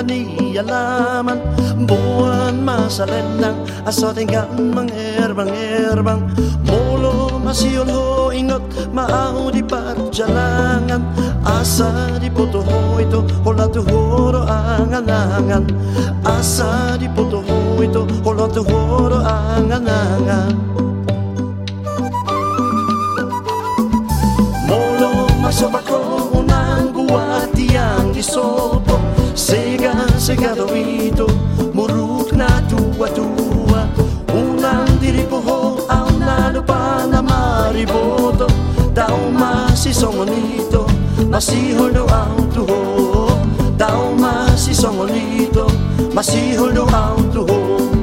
nialaman. Buwan masalendang sa ating mangerbang-erbang. Molo masiyol ho ingot maaw di parjalangan. Asa di puto ho ito hola tuhoro angan-angan. Asa di puto ho ito hola tuhoro angan-angan. Molo masobat ko unang buwati ang isopo. Sega daw ito muruk na tuwa-tuwa. Unang diri po ho ang nalupa na mariboto. Daw masisongon ito masihol daw ang tuho. Daw masisongon ito masihol daw ang tuho.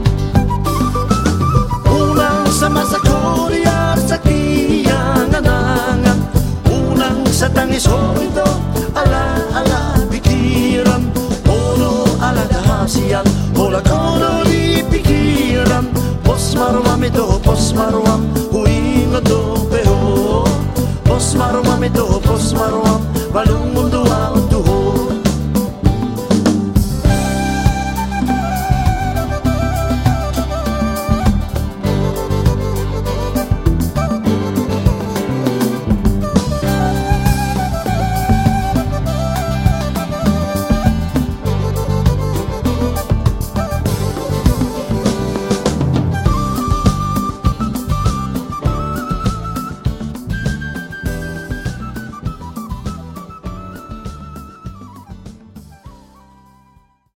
Unang sama sa Korea sa kiyangan-angan. Unang sa tangis ho ito ala-ala pikiran. Ono ala dahasian hola kono di pikiran. Pos marwam ito pos marwam.